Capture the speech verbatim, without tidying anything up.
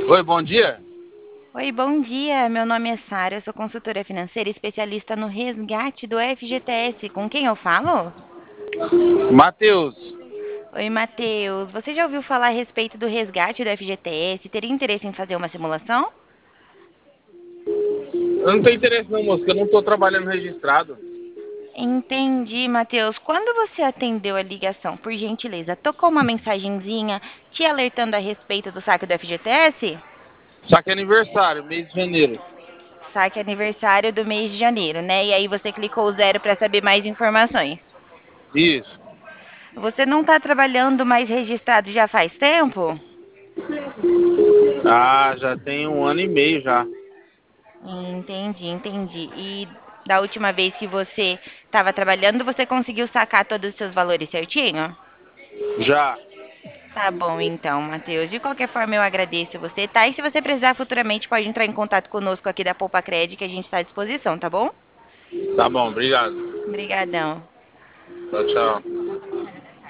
Oi, bom dia. Oi, bom dia. Meu nome é Sara, eu sou consultora financeira e especialista no resgate do F G T S. Com quem eu falo? Matheus, Oi, Matheus. Você já ouviu falar a respeito do resgate do F G T S? Teria interesse em fazer uma simulação? eu não tenho interesse não, moço, que eu não estou trabalhando registrado. Entendi, Matheus. Quando você atendeu a ligação, por gentileza, tocou uma mensagenzinha te alertando a respeito do saque do F G T S? Só que é aniversário, mês de janeiro. Saque aniversário do mês de janeiro, né? E aí você clicou zero para saber mais informações. Isso. Você não está trabalhando mais registrado já faz tempo? Ah, já tem um ano e meio já. Entendi, entendi. E da última vez que você estava trabalhando, você conseguiu sacar todos os seus valores certinho? Já. Tá bom, então, Matheus. De qualquer forma, eu agradeço você, tá? E se você precisar futuramente, pode entrar em contato conosco aqui da Poupa Cred, que a gente está à disposição, tá bom? Tá bom, obrigado. Obrigadão. Tchau, tchau.